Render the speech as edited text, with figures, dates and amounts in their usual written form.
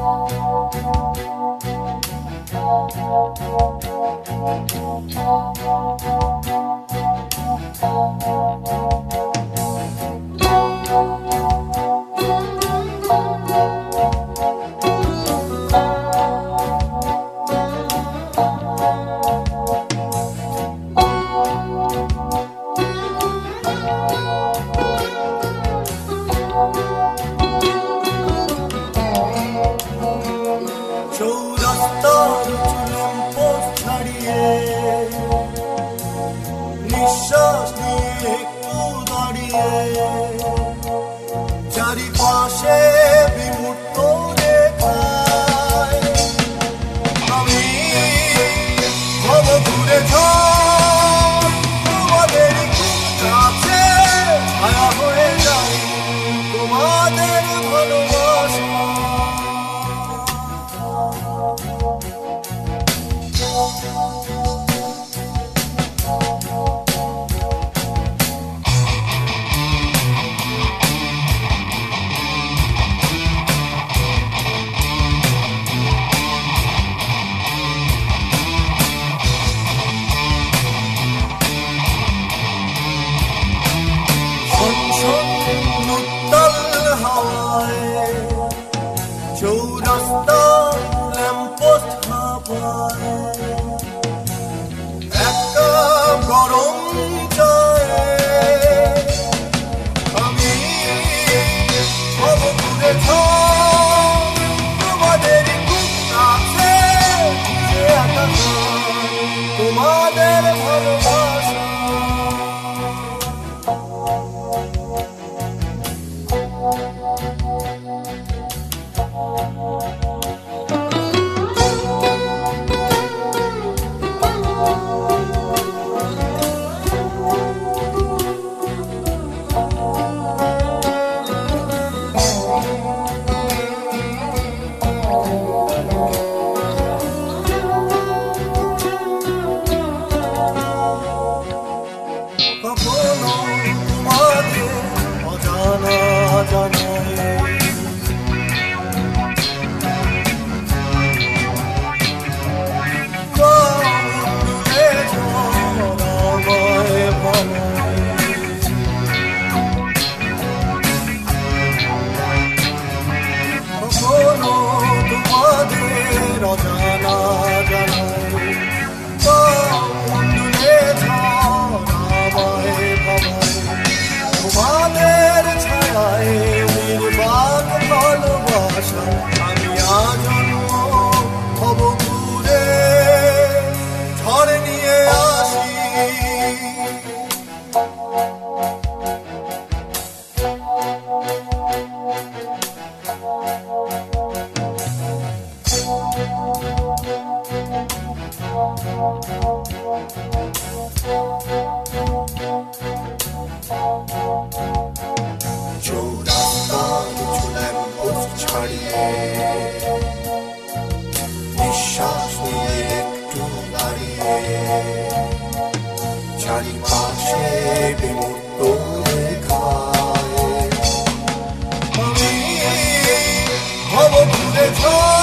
চৌরাস্তার lamppost ছাড়িয়ে নিঃশ্বাস নিয়ে একটু দাঁড়িয়ে চারিপাশে বিমূর্ত রেখায় আমি ভব ঘুরে ঝড় তোমাদের কাছে ছায়া হয়ে যাই তোমাদের ভালোবাসা। চৌরাস্তা ল্যাম্পপোস্ট হাওয়ায় এক কাপ গরম চায়ে আমি ভব ঘুরে ঝড় তোমাদের কাছে তোমাদের ভালোবাসা। কখনো তোমাদের অজানা জানায় কখনো তোমাদের অজানা জানায় তোমাদের ছায়ায় নির্বাক ভালোবাসা আমি আজন্ম ভব ঘুরে ঝড় নিয়ে আসি। চৌরাস্তার ল্যাম্পপোস্ট ছাড়িয়ে নিঃশ্বাস নিয়ে একটু দাঁড়িয়ে চারিপাশে বিমূর্ত রেখায় আমি ভব ঘুরে ঝড়